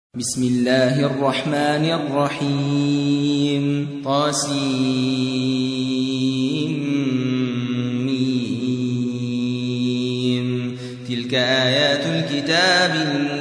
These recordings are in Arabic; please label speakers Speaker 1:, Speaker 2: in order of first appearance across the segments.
Speaker 1: بسم الله الرحمن الرحيم طاسيم تلك آيات الكتاب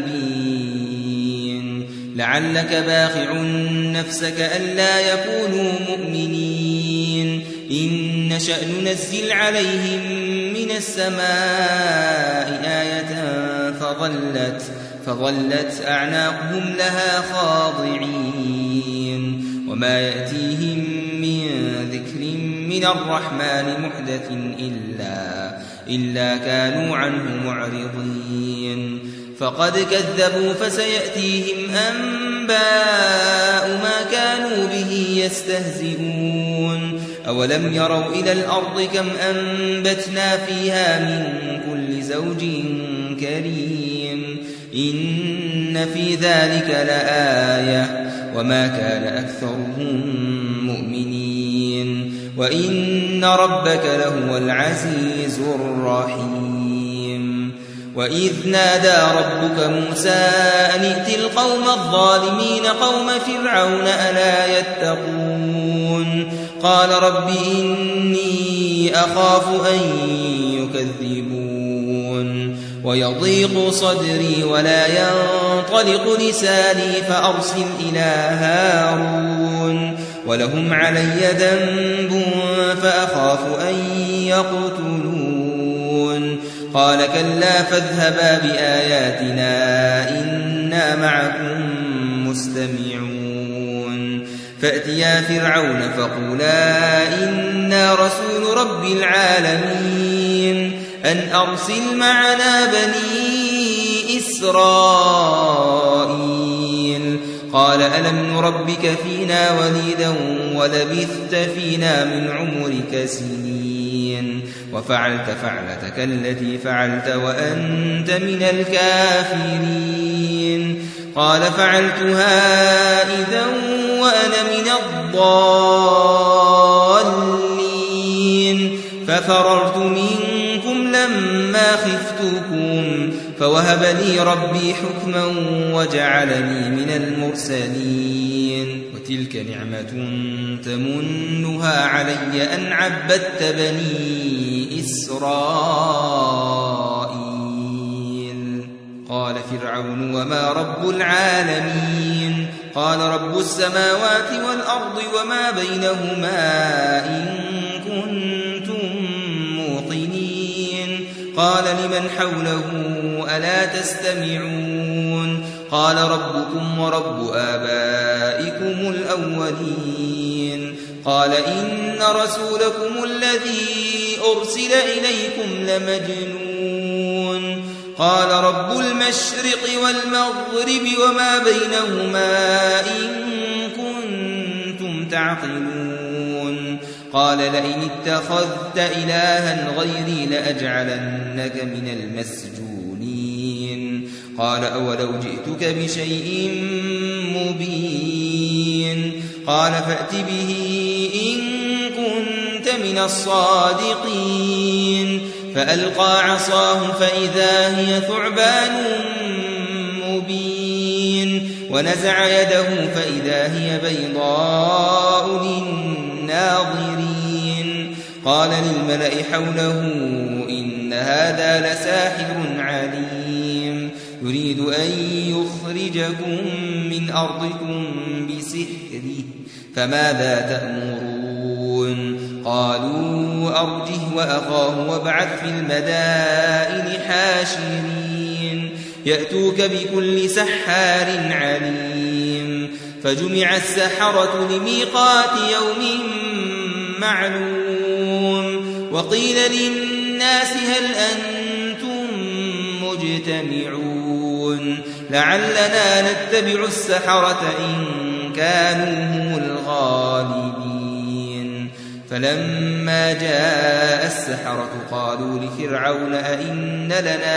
Speaker 1: المبين لعلك باخع نفسك ألا يكونوا مؤمنين إن نشأ ننزل عليهم من السماء آية فظلت أعناقهم لها خاضعين وما يأتيهم من ذكر من الرحمن محدث إلا كانوا عنه معرضين فقد كذبوا فسيأتيهم أنباء ما كانوا به يستهزئون أولم يروا إلى الأرض كم أنبتنا فيها من كل زوج كريم إن في ذلك لآية وما كان أكثرهم مؤمنين وإن ربك لهو العزيز الرحيم وإذ نادى ربك موسى أن ائت القوم الظالمين قوم فرعون ألا يتقون قال رب إني أخاف أن يكذبون ويضيق صدري ولا ينطلق لساني فأرسل إلى هارون ولهم علي ذنب فأخاف أن يقتلون قال كلا فاذهبا بآياتنا إنا معكم مستمعون فأتيا فرعون فقولا إنا رسول رب العالمين أن أرسل معنا بني إسرائيل قال ألم نربك فينا وليدا ولبثت فينا من عمرك سنين وفعلت فعلتك التي فعلت وأنت من الكافرين قال فعلتها إذا وأنا من الضالين ففررت منكم لما خفتكم فوهب لي ربي حكما وجعلني من المرسلين وتلك نعمة تمنها علي أن عبدت بني إسرائيل قال فرعون وما رب العالمين قال رب السماوات والأرض وما بينهما إن كنتم موقنين قال لمن حوله ألا تستمعون قال ربكم ورب آبائكم الأولين قال إن رسولكم الذي أرسل إليكم لمجنون قال رب المشرق والمغرب وما بينهما إن كنتم تعقلون قال لئن اتخذت إلها غيري لأجعلنك من المسجونين قال أولو جئتك بشيء مبين قال فأت به إن كنت من الصادقين فألقى عصاه فإذا هي ثعبان مبين ونزع يده فإذا هي بيضاء للناظرين قال للملأ حوله إن هذا لساحر عليم يريد أن يخرجكم من أرضكم بسحره فماذا تأمرون قالوا أرجه وأخاه وابعث في المدائن حاشرين يأتوك بكل سحار عليم فجمع السحرة لميقات يوم معلوم وقيل للناس هل أنتم مجتمعون لعلنا نتبع السحرة إن كانوا هم الغالبين فلما جاء السحرة قالوا لفرعون أئن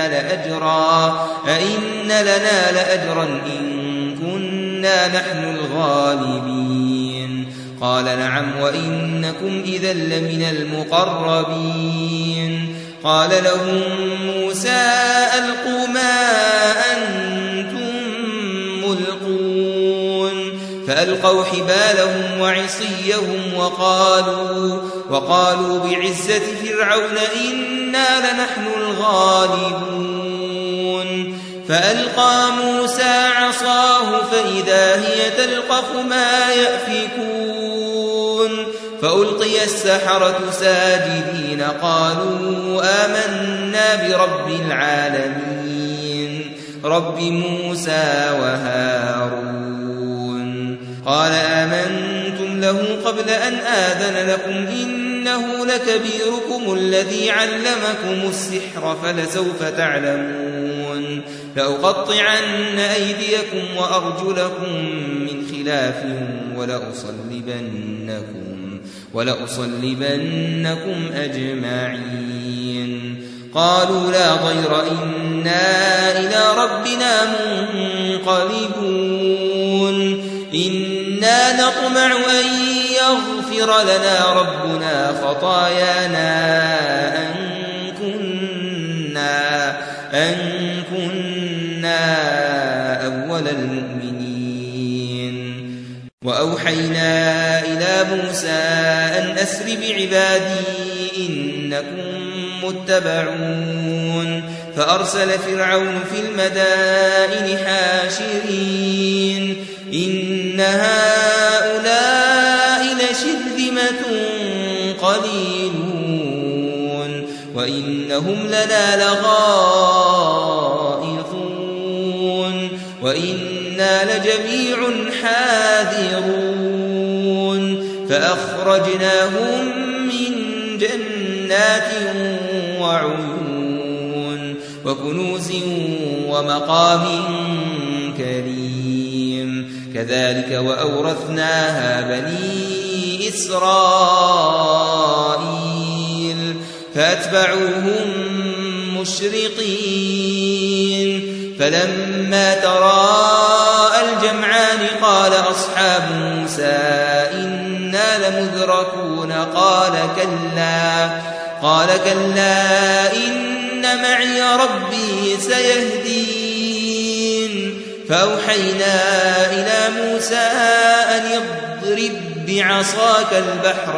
Speaker 1: لنا لأجرا إن كنا نحن الغالبين قال نعم وإنكم إذا لمن المقربين قال لهم موسى ألقوا ما أنتم يلقون فألقوا حبالهم وعصيهم وقالوا بعزة فرعون إنا لنحن الغالبون فألقى موسى عصاه فإذا هي تلقف ما يأفكون فألقي السحرة ساجدين قالوا آمنا برب العالمين رب موسى وهارون قال آمنتم له قبل أن آذن لكم إنه لكبيركم الذي علمكم السحر فلسوف تعلمون لأقطعن أيديكم وأرجلكم من خلاف ولأصلبنكم أجمعين قالوا لا ضير إنا إلى ربنا منقلبون إنا نطمع أن يغفر لنا ربنا خطايانا أن كنا أول المؤمنين وأوحينا إلى موسى أن أسر بعبادي إنكم متبعون فأرسل فرعون في المدائن حاشرين إن هؤلاء لشرذمة قليلون وإنهم لنا لغائظون وإنا لجميع حاذرون فأخرجناهم من جنات وعيون وكنوز ومقام كريم كذلك وأورثناها بني إسرائيل فأتبعوهم مشرقين فلما تراءى الجمعان قال أصحاب موسى إنا لمدركون قال كلا إن معي ربي سيهدين فأوحينا إلى موسى أن يضرب بعصاك البحر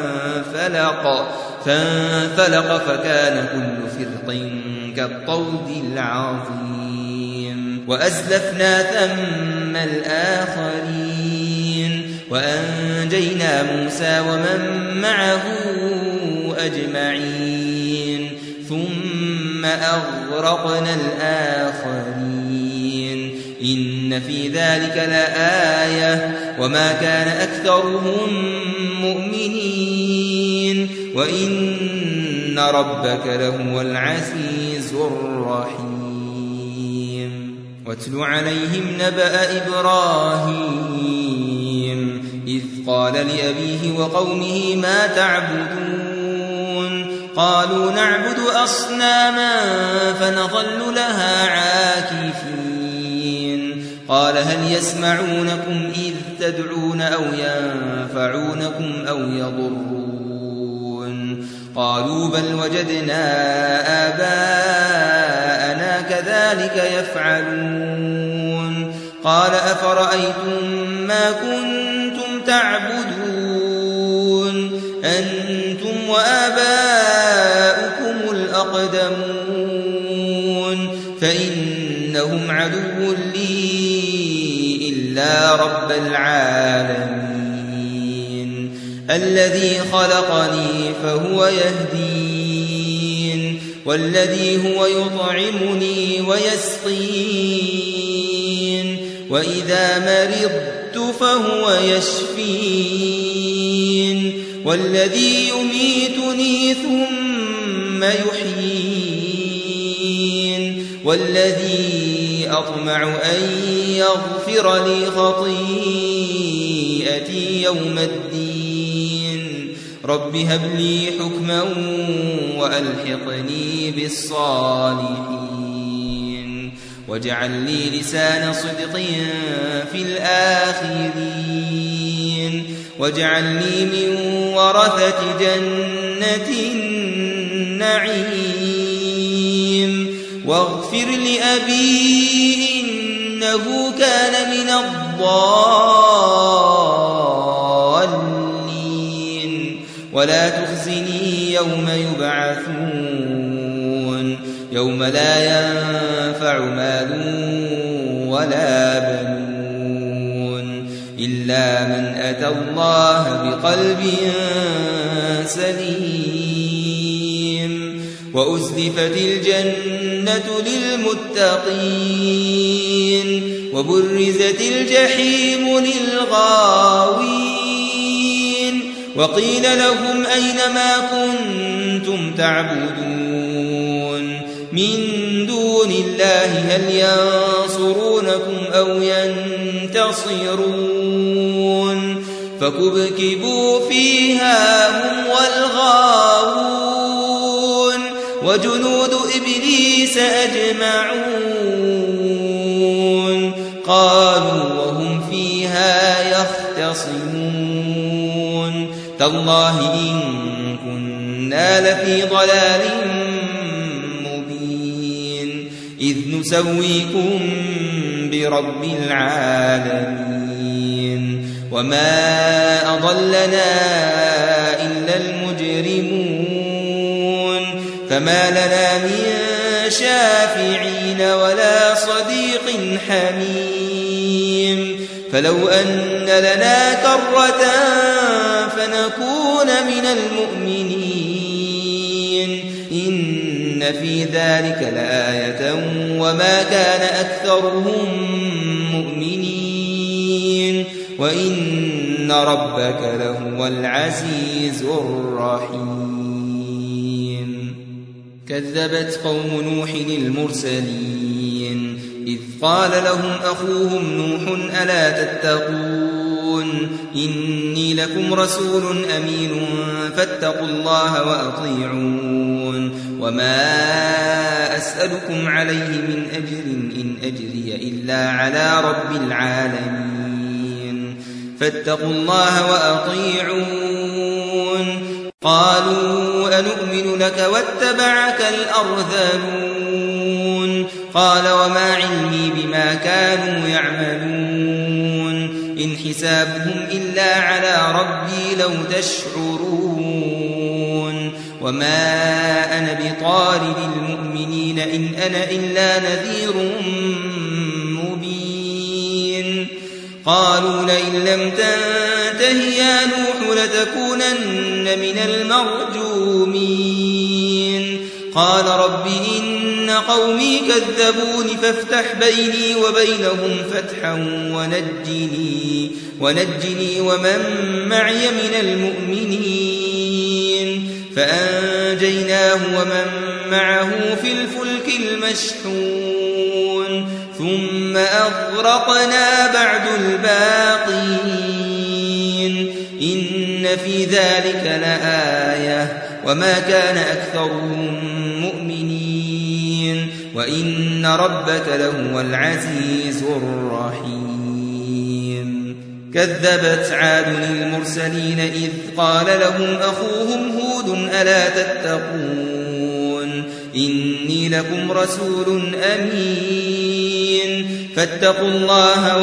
Speaker 1: فانفلق فكان كل فرق كالطود العظيم وأزلفنا ثم الآخرين وأنجينا موسى ومن معه أجمعين ثم أغرقنا الآخرين إن في ذلك لآية وما كان أكثرهم مؤمنين وإن ربك لهو العزيز الرحيم واتل عليهم نبأ إبراهيم إذ قال لأبيه وقومه ما تعبدون قالوا نعبد أصناما فنظل لها عاكفين قال هل يسمعونكم إذ تدعون أو ينفعونكم أو يضرون قالوا بل وجدنا آباءنا كذلك يفعلون قال أفرأيتم ما كنتم تعبدون أنتم وآباؤكم الأقدمون فإنهم عدو لي إلا رب العالمين الذي خلقني فهو يهدين والذي هو يطعمني ويسقين وإذا مرضت فهو يشفين والذي يميتني ثم يحيين والذي أطمع أن يغفر لي خطيئتي يوم الدين رب هب لي حكما وألحقني بالصالحين واجعل لي لسان صدق في الآخرين واجعلني من ورثة جنة النعيم واغفر لأبي إنه كان من الضالين ولا تخزني يوم يبعثون يوم لا ينفع مال ولا بنون إلا من أتى الله بقلب سليم وأزلفت الجنة للمتقين وبرزت الجحيم للغاوين وقيل لهم أين ما كنتم تعبدون من دون الله هل ينصرونكم أو ينتصرون فكبكبوا فيها هم والغاوون وجنود إبليس أجمعون قالوا وهم فيها يختصمون تالله إن كنا لفي ضلال مبين إذ نسويكم برب العالمين وما أضلنا إلا المجرمون فما لنا من شافعين ولا صديق حميم فلو أن لنا كرة فنكون من المؤمنين إن في ذلك لآية وما كان أكثرهم مؤمنين وإن ربك لهو العزيز الرحيم كذبت قوم نوح المرسلين إذ قال لهم أخوهم نوح ألا تتقون إني لكم رسول أمين فاتقوا الله وأطيعون وما أسألكم عليه من أجر إن أجري إلا على رب العالمين فاتقوا الله وأطيعون قالوا أنؤمن لك واتبعك الأرذلون قال وما علمي بما كانوا يعملون إن حسابهم إلا على ربي لو تشعرون وما أنا بطارد المؤمنين إن أنا إلا نذير مبين قالوا لئن لم تنته يا نوح لتكونن من المرجومين قال رب إن قومي كذبون فافتح بيني وبينهم فتحا ونجني ومن معي من المؤمنين فأنجيناه ومن معه في الفلك المشحون ثم أغرقنا بعد الباقين إن في ذلك لآية وما كان أكثرهم مؤمنين وإن ربك لهو العزيز الرحيم كذبت عاد المرسلين إذ قال لهم أخوهم هود ألا تتقون إني لكم رسول أمين فاتقوا الله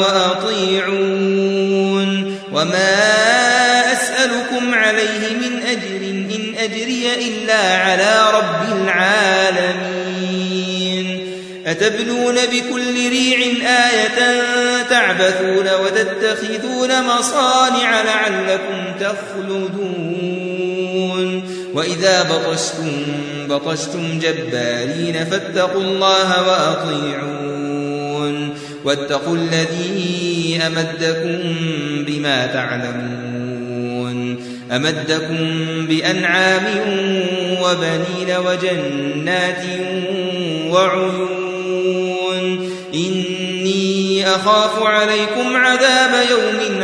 Speaker 1: وأطيعون وما أسألكم عليه من أجر إن أجري إلا على رب العالمين أتبنون بكل ريع آية تعبثون وتتخذون مصانع لعلكم تخلدون وإذا بطشتم جبارين فاتقوا الله وأطيعون واتقوا الذي أمدكم بما تعلمون أمدكم بأنعام وبنين وجنات وعيون إني أخاف عليكم عذاب يوم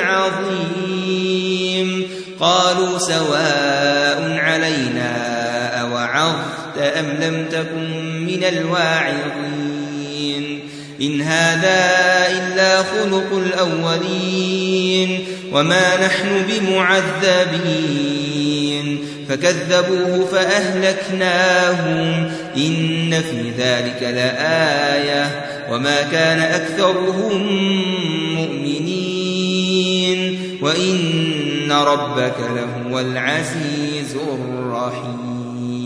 Speaker 1: عظيم قالوا سواء علينا أوعظت أم لم تكن من الواعظين إن هذا إلا خلق الأولين وما نحن بمعذبين فكذبوه فأهلكناهم إن في ذلك لآية وما كان أكثرهم مؤمنين وإن ربك لهو العزيز الرحيم.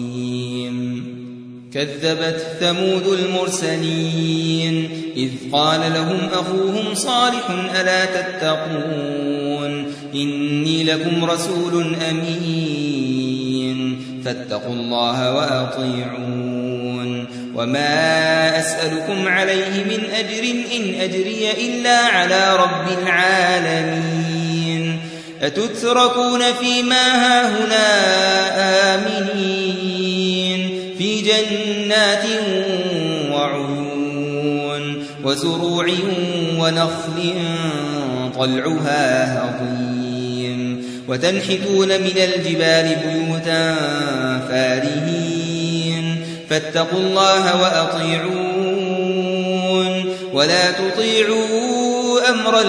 Speaker 1: كذبت ثمود المرسلين إذ قال لهم أخوهم صالح ألا تتقون إني لكم رسول أمين فاتقوا الله وأطيعون وما أسألكم عليه من أجر إن أجري إلا على رب العالمين أتتركون فيما هاهنا آمنين في جنات وعيون وزروع ونخل طلعها هضيم وتنحتون من الجبال بيوتا فارهين فاتقوا الله وأطيعون ولا تطيعوا أمر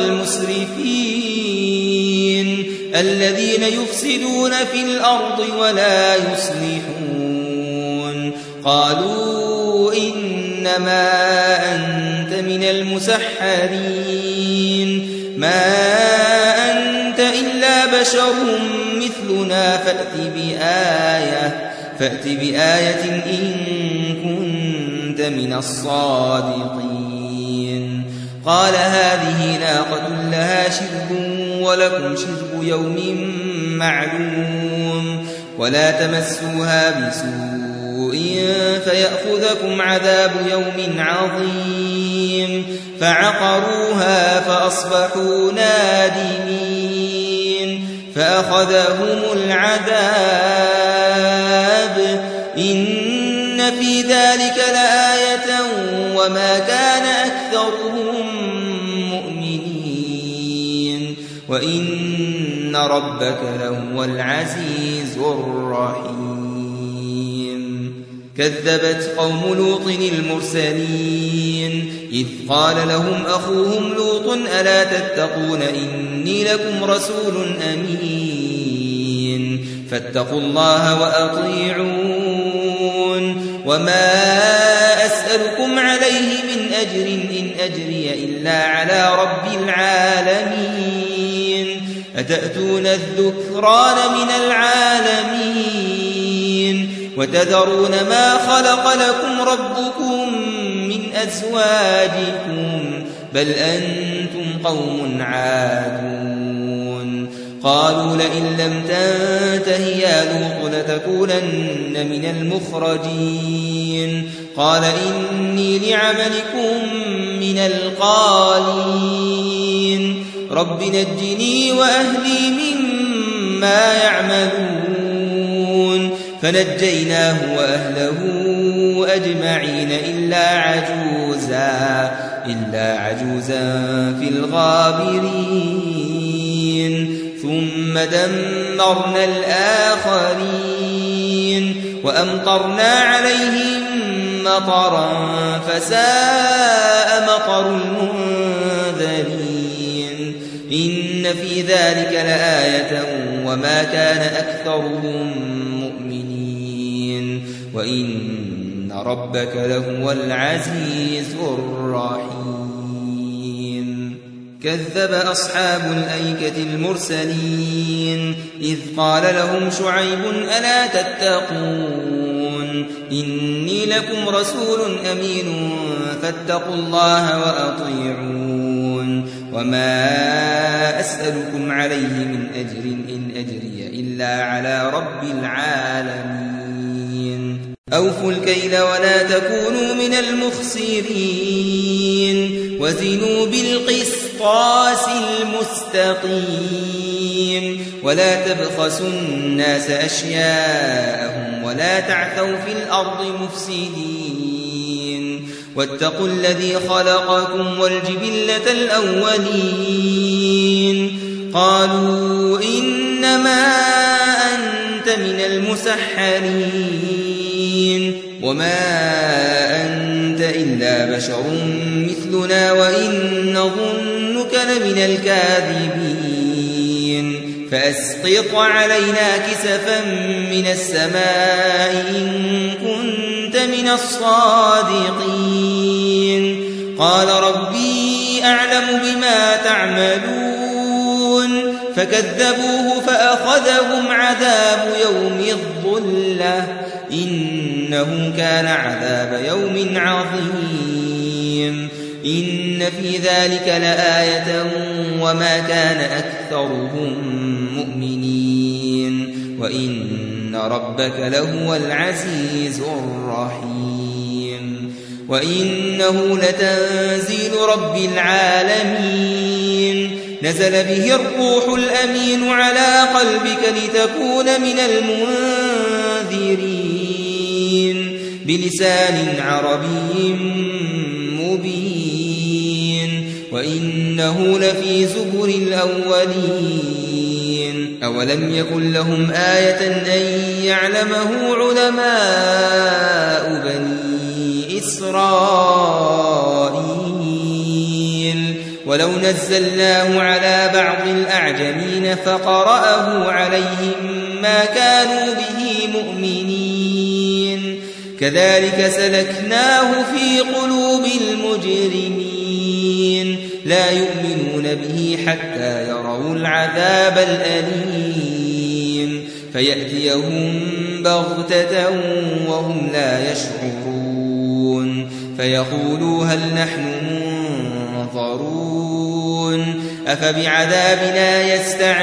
Speaker 1: المسرفين الذين يفسدون في الأرض ولا يصلحون قالوا إنما أنت من المسحرين ما أنت إلا بشر مثلنا فأت بآية إن كنت من الصادقين قال هذه ناقة لها شرب ولكم شرب يوم معلوم ولا تمسوها بسوء فيأخذكم عذاب يوم عظيم فعقروها فأصبحوا نادمين فأخذهم العذاب إن في ذلك لآية وما كان أكثرهم مؤمنين وإن ربك لهو العزيز الرحيم. كذبت قوم لوط المرسلين إذ قال لهم أخوهم لوط ألا تتقون إني لكم رسول أمين فاتقوا الله وأطيعون وما أسألكم عليه من أجر إن أجري إلا على رب العالمين أتأتون الذكران من العالمين وتذرون ما خلق لكم ربكم من أزواجكم بل أنتم قوم عادون قالوا لئن لم تنته يا لوط لتكونن من المخرجين قال إني لعملكم من القالين رب نجني وأهلي مما يعملون فنجيناه وأهله أجمعين إلا عجوزا في الغابرين ثم دمرنا الآخرين وأمطرنا عليهم مطرا فساء مطر المنذرين إن في ذلك لآية وما كان أكثرهم مؤمنين وإن ربك لهو العزيز الرحيم. كذب أصحاب الأيكة المرسلين إذ قال لهم شعيب ألا تتقون إني لكم رسول أمين فاتقوا الله وأطيعون وما أسألكم عليه من أجر إن أجري إلا على رب العالمين أوفوا الكيل ولا تكونوا من المخسرين وزنوا بالقسطاس المستقيم ولا تبخسوا الناس أشياءهم ولا تعثوا في الأرض مفسدين واتقوا الذي خلقكم والجبلة الأولين قالوا إنما أنت من المسحرين وما أنت إلا بشر مثلنا وإن نظنك لمن الكاذبين فأسقط علينا كسفا من السماء إن كنت من الصادقين قال ربي أعلم بما تعملون فكذبوه فأخذهم عذاب يوم الظلة إنه كان عذاب يوم عظيم إن في ذلك لآية وما كان أكثرهم مؤمنين وإن ربك لهو العزيز الرحيم وإنه لتنزيل رب العالمين نزل به الروح الأمين على قلبك لتكون من المنذرين بلسان عربي مبين وإنه لفي زبر الأولين أولم يكن لهم آية أن يعلمه علماء بني إسرائيل ولو نزلناه على بعض الأعجمين فقرأه عليهم ما كانوا به مؤمنين كذلك سلكناه في قلوب المجرمين لا يؤمنون به حتى يروا العذاب الأليم فيأتيهم بغتة وهم لا يشعرون فيقولوا هل نحن منظرون أفبعذابنا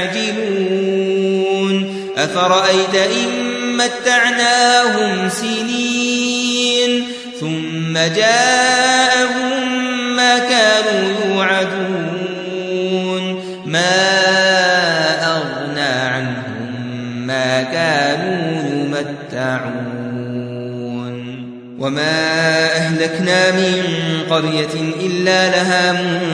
Speaker 1: يستعجلون أفرأيت إن متعناهم سنين ثم جاءهم ما كانوا يوعدون ما أغنى عنهم ما كانوا يمتعون وما أهلكنا من قرية إلا لها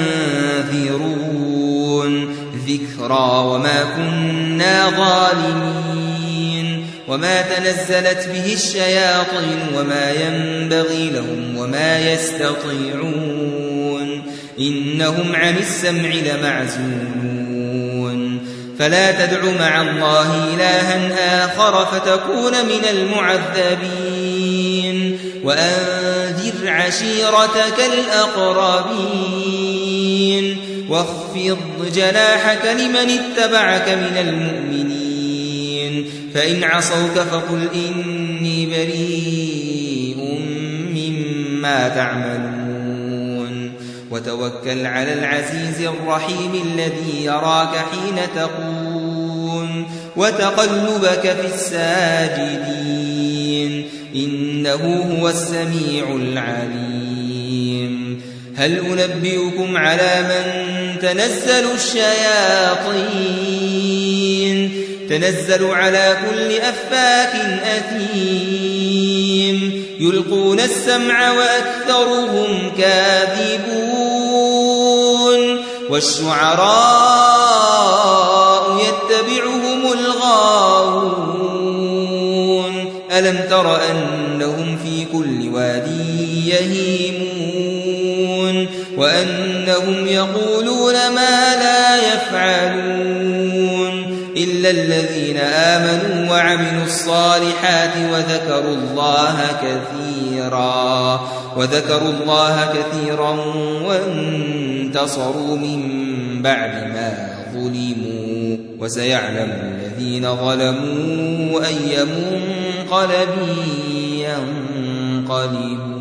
Speaker 1: منذرون ذكرى وما كنا ظالمين وما تنزلت به الشياطين وما ينبغي لهم وما يستطيعون إنهم عن السمع لمعزولون فلا تدع مع الله إلها آخر فتكون من المعذبين وأنذر عشيرتك الأقربين واخفض جناحك لمن اتبعك من المؤمنين فإن عصوك فقل إني بريء مما تعملون وتوكل على العزيز الرحيم الذي يراك حين تقوم وتقلبك في الساجدين إنه هو السميع العليم هل أنبئكم على من تنزل الشياطين تنزل على كل أفاك أثيم يلقون السمع وأكثرهم كاذبون والشعراء يتبعهم الغاوون ألم تر أنهم في كل وادي يهيمون وأنهم يقولون ما لا يفعلون إلا الذين آمنوا وعملوا الصالحات وذكروا الله كثيرا وانتصروا من بعد ما ظلموا وسيعلم الذين ظلموا أي منقلب ينقلبون